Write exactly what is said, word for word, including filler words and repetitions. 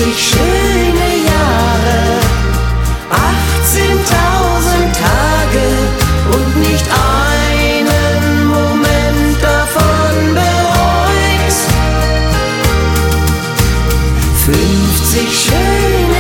fünfzig schöne Jahre, achtzehntausend Tage und nicht einen Moment davon bereut. fünfzig schöne